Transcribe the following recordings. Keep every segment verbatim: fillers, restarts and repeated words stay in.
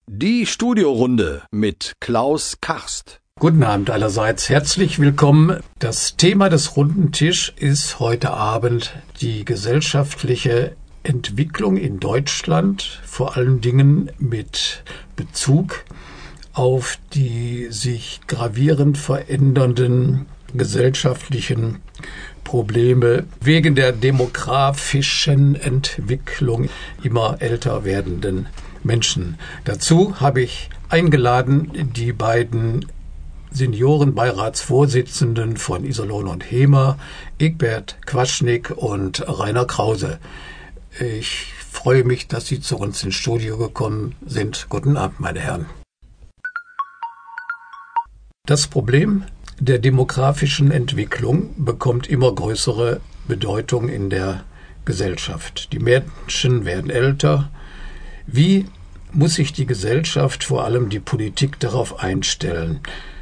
Die Studiorunde mit Klaus Karst. Guten Abend allerseits, herzlich willkommen. Das Thema des runden Tisch ist heute Abend die gesellschaftliche Entwicklung in Deutschland, vor allen Dingen mit Bezug auf die sich gravierend verändernden gesellschaftlichen Probleme wegen der demografischen Entwicklung immer älter werdenden Menschen. Dazu habe ich eingeladen die beiden Seniorenbeiratsvorsitzenden von Iserlohn und Hemer, Egbert Quaschnik und Rainer Krause. Ich freue mich, dass Sie zu uns ins Studio gekommen sind. Guten Abend, meine Herren. Das Problem der demografischen Entwicklung bekommt immer größere Bedeutung in der Gesellschaft. Die Menschen werden älter. Wie muss sich die Gesellschaft, vor allem die Politik, darauf einstellen?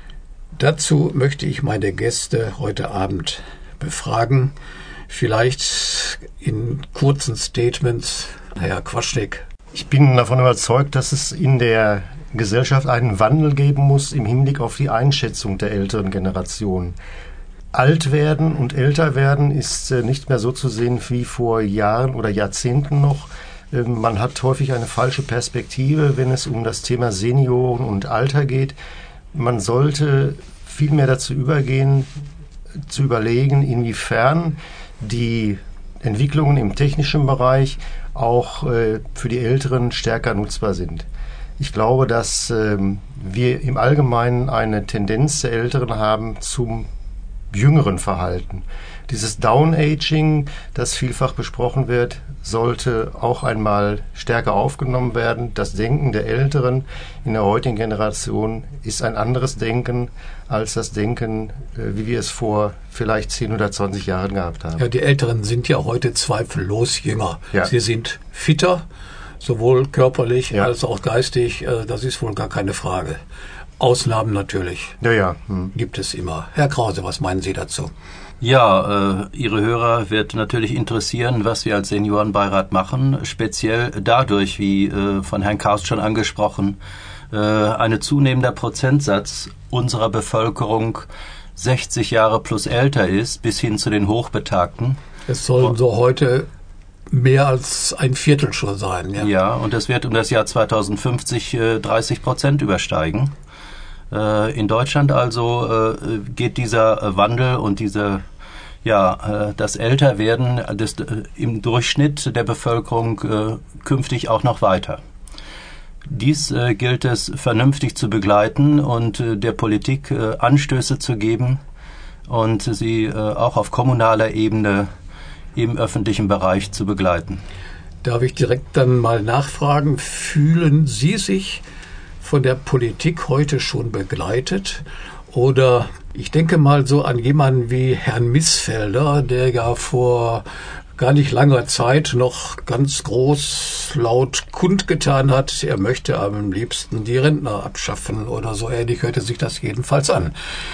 Dazu möchte ich meine Gäste heute Abend befragen. Vielleicht in kurzen Statements, Herr Quaschnik. Ich bin davon überzeugt, dass es in der Gesellschaft einen Wandel geben muss im Hinblick auf die Einschätzung der älteren Generation. Alt werden und älter werden ist nicht mehr so zu sehen wie vor Jahren oder Jahrzehnten noch. Man hat häufig eine falsche Perspektive, wenn es um das Thema Senioren und Alter geht. Man sollte vielmehr dazu übergehen, zu überlegen, inwiefern die Entwicklungen im technischen Bereich auch äh, für die Älteren stärker nutzbar sind. Ich glaube, dass ähm, wir im Allgemeinen eine Tendenz der Älteren haben zum jüngeren Verhalten. Dieses Down-Aging, das vielfach besprochen wird, sollte auch einmal stärker aufgenommen werden. Das Denken der Älteren in der heutigen Generation ist ein anderes Denken als das Denken, wie wir es vor vielleicht zehn oder zwanzig Jahren gehabt haben. Ja, die Älteren sind ja heute zweifellos jünger. Ja. Sie sind fitter, sowohl körperlich ja. als auch geistig. Das ist wohl gar keine Frage. Ausnahmen natürlich. Ja, ja. Hm. Gibt es immer. Herr Krause, was meinen Sie dazu? Ja, äh, Ihre Hörer wird natürlich interessieren, was wir als Seniorenbeirat machen, speziell dadurch, wie äh, von Herrn Karst schon angesprochen, äh, ein zunehmender Prozentsatz unserer Bevölkerung sechzig Jahre plus älter ist, bis hin zu den Hochbetagten. Es sollen so heute mehr als ein Viertel schon sein. Ja, ja, und es wird um das Jahr zweitausendfünfzig äh, dreißig Prozent übersteigen. In Deutschland also äh, geht dieser äh, Wandel und diese, ja, äh, das Älterwerden des, äh, im Durchschnitt der Bevölkerung äh, künftig auch noch weiter. Dies äh, gilt es vernünftig zu begleiten und äh, der Politik äh, Anstöße zu geben und sie äh, auch auf kommunaler Ebene im öffentlichen Bereich zu begleiten. Darf ich direkt dann mal nachfragen, fühlen Sie sich von der Politik heute schon begleitet? Oder ich denke mal so an jemanden wie Herrn Missfelder, der ja vor gar nicht langer Zeit noch ganz groß laut kundgetan hat, er möchte am liebsten die Rentner abschaffen oder so ähnlich hörte sich das jedenfalls an.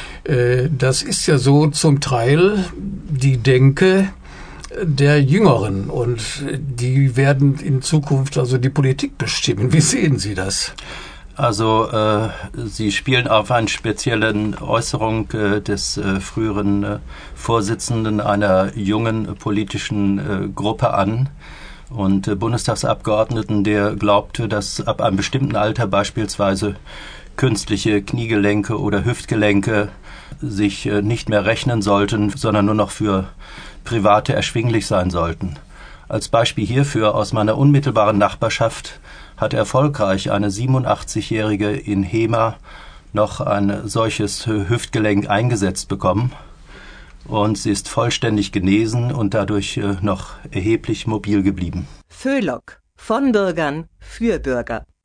Das ist ja so zum Teil die Denke der Jüngeren und die werden in Zukunft also die Politik bestimmen. Wie sehen Sie das? Also äh, Sie spielen auf eine spezielle Äußerung äh, des äh, früheren äh, Vorsitzenden einer jungen politischen äh, Gruppe an und äh, Bundestagsabgeordneten, der glaubte, dass ab einem bestimmten Alter beispielsweise künstliche Kniegelenke oder Hüftgelenke sich äh, nicht mehr rechnen sollten, sondern nur noch für Private erschwinglich sein sollten. Als Beispiel hierfür aus meiner unmittelbaren Nachbarschaft hat erfolgreich eine siebenundachtzigjährige in Hemer noch ein solches Hüftgelenk eingesetzt bekommen und sie ist vollständig genesen und dadurch noch erheblich mobil geblieben. Föhlock, von Bürgern für Bürger.